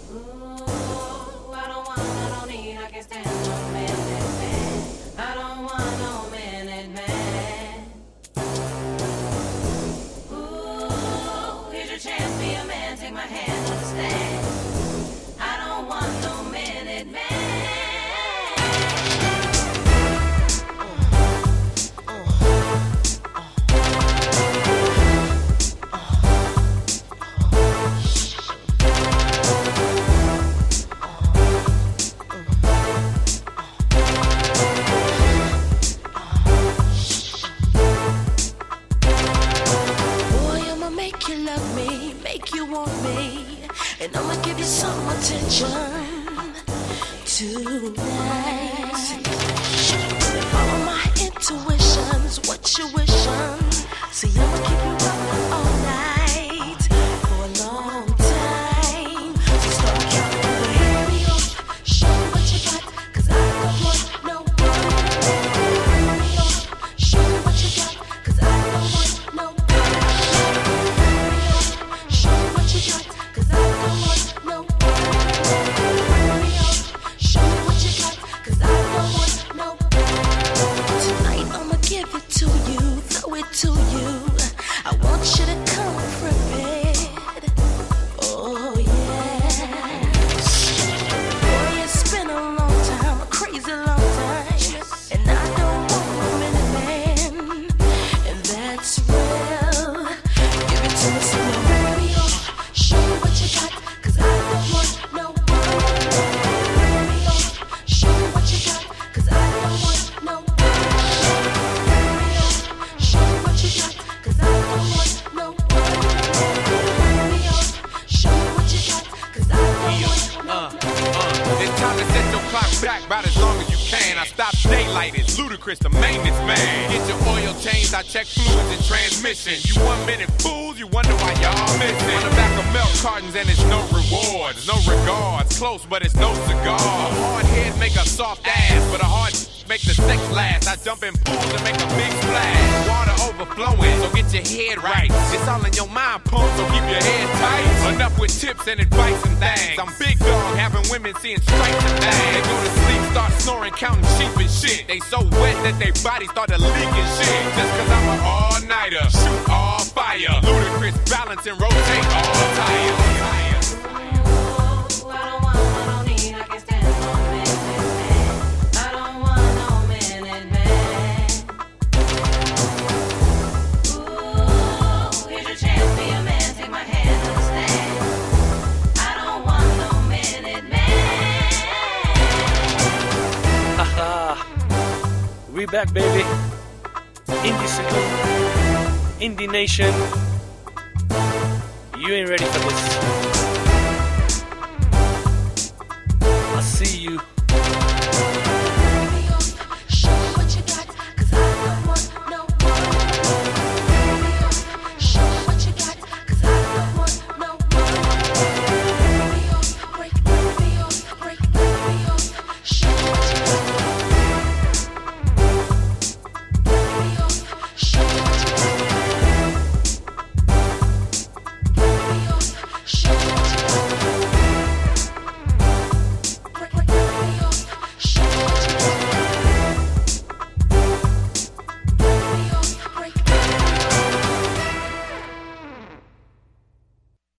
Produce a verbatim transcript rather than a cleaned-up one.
Ooh, I don't want, I don't need, I can't stand no minute man. I don't want no minute man. Ooh, here's your chance, be a man, take my hand, understand. I don't want no minute man. Make you love me, make you want me, and I'ma give you some attention tonight. Follow my intuitions, what you wishing? See, I'ma keep you up all night for a long time. So start counting the hurry up, show me what you got, 'cause I don't want no one. Hurry up, show me what you got, 'cause I don't want no one. To you, I want you to come prepared. Oh yes, boy, it's been a long time, a crazy long time, and I don't want a minute man, and that's real. Give it to me, so hurry up, show me what you got, 'cause I don't want no one. Hurry up, show me what you got, 'cause I don't want no one. Back about as long as you can. I stop daylight, it's Ludacris, the maintenance man. Get your oil change, I check fluids and transmission. You one minute fools, you wonder why y'all missing. On the back of milk cartons and it's no rewards, no regards. Close, but it's no cigar. A hard head make a soft ass, but a hard make the sex last. I jump in pools and make a big splash. Water overflowing, so get your head right. It's all in your mind, pump, so keep your head tight. Enough with tips and advice and things. I'm big dog, having women seeing stripes and things. They go to sleep, start snoring, counting sheep and shit. They so wet that their bodies start to leak and shit. Just 'cause I'm an all-nighter, shoot all fire. Ludacris balance and rotate all tires. We back, baby. Indie City, Indie Nation. You ain't ready for this.